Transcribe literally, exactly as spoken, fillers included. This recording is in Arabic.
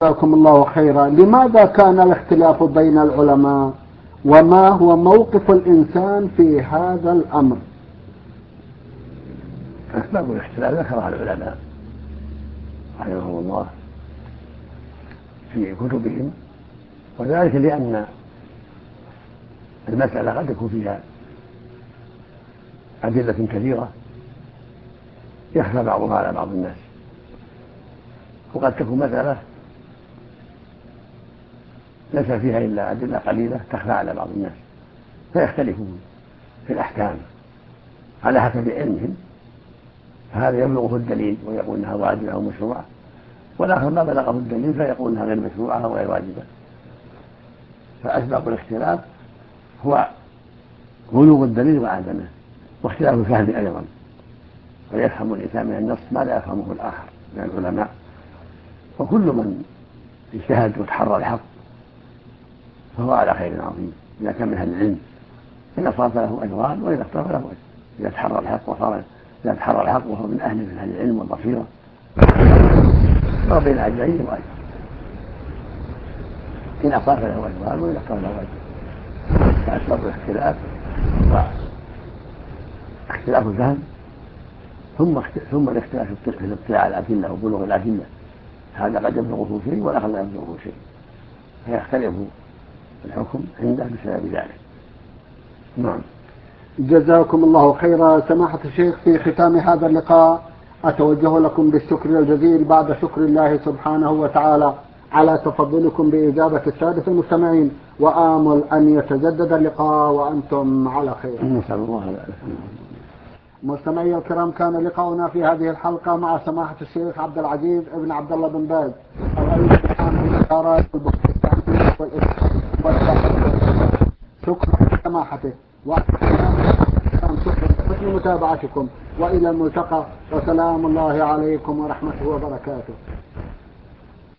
جزاكم الله خيرا. لماذا كان الاختلاف بين العلماء، وما هو موقف الإنسان في هذا الأمر؟ أسباب الاختلاف ذكرها العلماء رحمهم الله في كتبهم، وذلك لأن المسألة قد يكون فيها أدلة كثيرة يخفى بعضها على بعض الناس، وقد تكون مسألة ليس فيها إلا أدلة قليلة تخفى على بعض الناس، فيختلفون في الأحكام على حسب علمهم. فهذا يبلغه الدليل ويقول انها واجبه او مشروعه، والاخر ما بلغه الدليل فيقول انها غير مشروعه او غير واجبه. فاسباب الاختلاف هو بلوغ الدليل وعدمه، واختلاف الفهم ايضا، ويفهم الانسان من النص ما لا يفهمه الاخر من العلماء. وكل من اجتهد وتحرى الحق فهو على خير عظيم اذا كان من اهل العلم، إن أصاب فله أجران وإذا اختار فله أجر. إذا تحرى الحق وصار إذا تحرى الحق وهو من أهل من أهل العلم والبصيرة فبين أجرين وأجر، إن أصاب فله أجران وإذا اختار فله أجر. فأسباب الاختلاف واختلاف الفهم ثم ثم الاختلاف في الاطلاع على الأدلة وبلوغ الأدلة، هذا قد يبلغه شيء والآخر لا يبلغه شيء، فيختلف الحكم عنده بسبب ذلك. نعم. جزاكم الله خيرا. سماحة الشيخ، في ختام هذا اللقاء أتوجه لكم بالشكر الجزيل بعد شكر الله سبحانه وتعالى على تفضلكم بإجابة السادة المستمعين، وآمل أن يتجدد اللقاء وأنتم على خير. نسأل الله. مستمعي الكرام، كان لقاؤنا في هذه الحلقة مع سماحة الشيخ عبد العزيز ابن عبد الله بن باز، الرئيس العام لإدارات البحوث التعليمية والإرشاد. شكرا لسماحته شكرا لحسن متابعتكم، وإلى الملتقى، وسلام الله عليكم ورحمته وبركاته.